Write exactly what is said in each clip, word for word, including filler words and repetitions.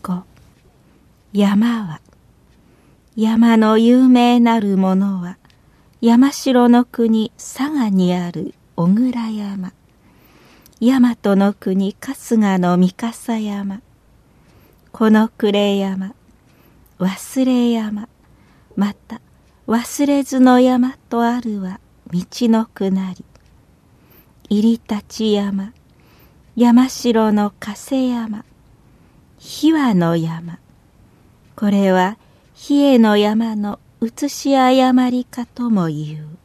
五、山は、山の有名なるものは、山城の国佐賀にある小倉山、大和の国春日の三笠山、この暮山、忘れ山、また忘れずの山とあるは道のくなり、入立山、山城の加瀬山、日和の山、これは比叡の山の写し誤りかとも言う。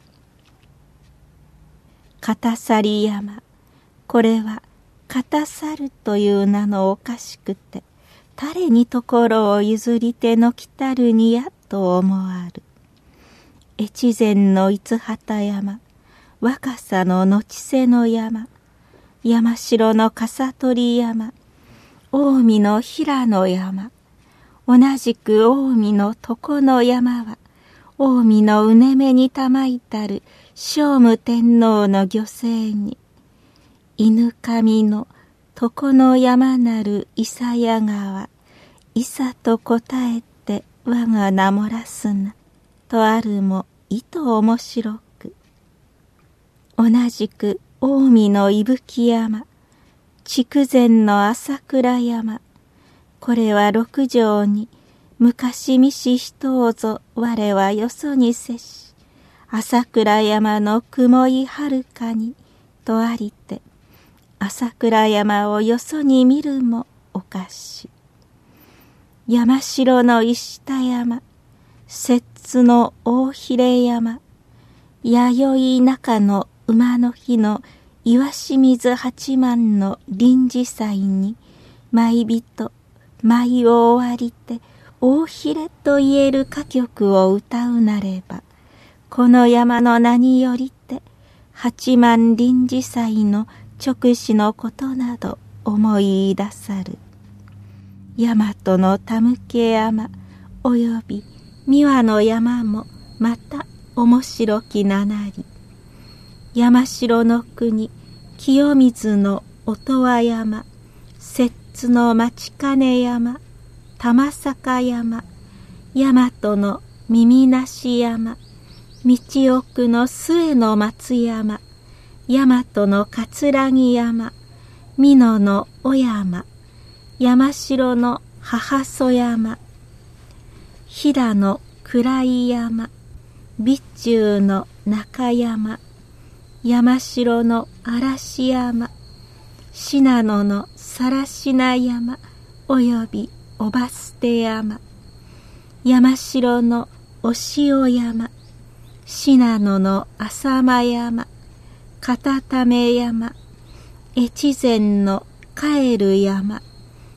片去山、これは片去るという名のおかしくて、誰に所を譲りてのきたるにやと思わる。越前の五畑山、若狭の野千瀬の山、山城の笠取山、近江の平野山、同じく近江の床の山は、近江のうねめにたまいたる聖武天皇の御生に、犬神の床の山なる伊佐屋川、伊佐と答えて我が名漏らすな、とあるもいと面白く。同じく近江の伊吹山、筑前の朝倉山、これは六条に昔見し人をぞ我はよそに接し、朝倉山の雲いはるかにとありて、朝倉山をよそに見るもおかし。山城の石田山、摂津の大秀山、弥生中の馬の日の岩清水八幡の臨時祭に、舞人、舞を終わりて、大秀と言える歌曲を歌うなれば、この山の名によりて、八幡臨時祭の勅使のことなど思い出さる。大和の田向山および三輪の山もまた面白き名なり、山城の国清水の音羽山、摂津の町金山、玉坂山、大和の耳なし山、道奥の末の松山、大和の葛城山、美濃の小山、山城の母曽山、飛騨の暗井山、備中の中山、山城の嵐山、信濃の更科山およびおばすて山、山城のお塩山、信濃の浅間山、片為山、越前の帰る山、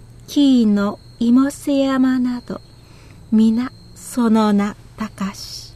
紀伊の妹背山など、皆その名高し。